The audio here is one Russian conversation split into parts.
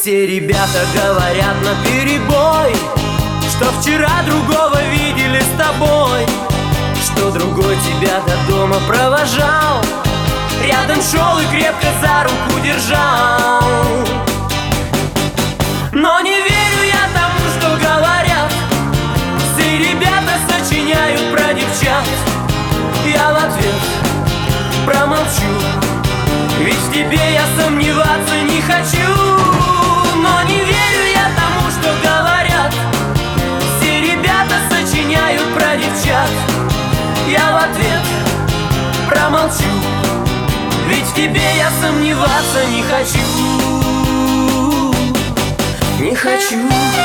Все ребята говорят наперебой, что вчера другого видели с тобой, что другой тебя до дома провожал, рядом шел и крепко за руку держал. Но не верю я тому, что говорят, все ребята сочиняют про девчат. Я в ответ промолчу, ведь в тебе я сомневаться не хочу. Но не верю я тому, что говорят, все ребята сочиняют про девчат. Я в ответ промолчу, ведь в тебе я сомневаться не хочу. Не хочу.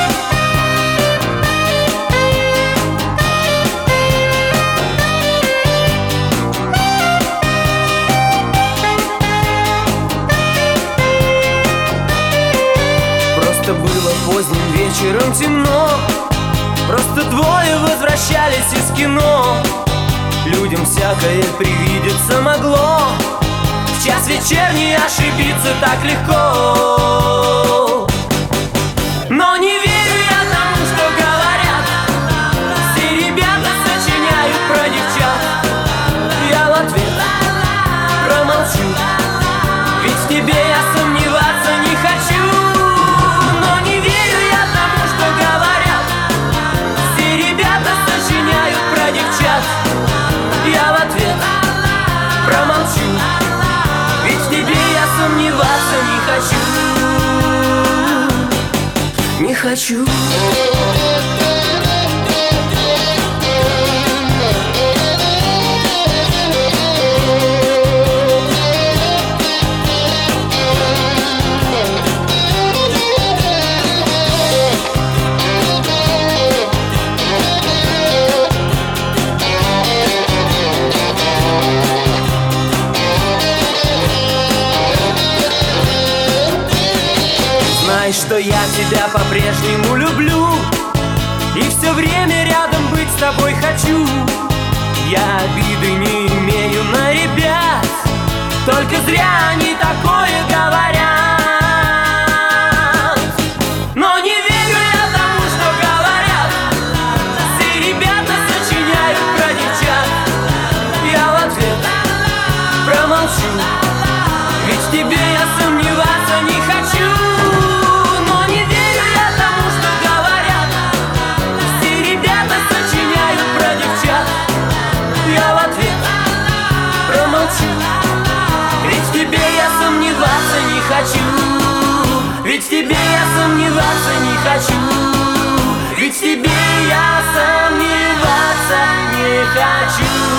Просто было поздним вечером темно, просто двое возвращались из кино. Людям всякое привидеться могло, в час вечерний ошибиться так легко. Но не верю я тому, что говорят, все ребята сочиняют про девчат. Я в ответ промолчу, ведь в тебе я сомневаться не хочу. Но не верю я тому, что говорят, все ребята сочиняют про девчат. Я в ответ промолчу, ведь в тебе я сомневаться не хочу. Не хочу. Знай, что я тебя по-прежнему люблю, и все время рядом быть с тобой хочу. Я обиды не имею на ребят, только зря они такое говорят. Но не верю я тому, что говорят, все ребята сочиняют про девчат. Я в ответ промолчу, ведь в тебе я сомневаться не хочу. Ведь в тебе я сомневаться не хочу. Ведь в тебе я сомневаться не хочу. Ведь в тебе я сомневаться не хочу.